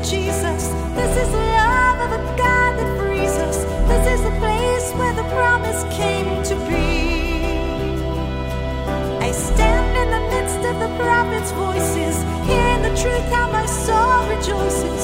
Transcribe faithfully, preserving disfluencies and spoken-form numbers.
Jesus. This is the love of a God that frees us. This is the place where the promise came to be. I stand in the midst of the prophets' voices, hearing the truth how my soul rejoices.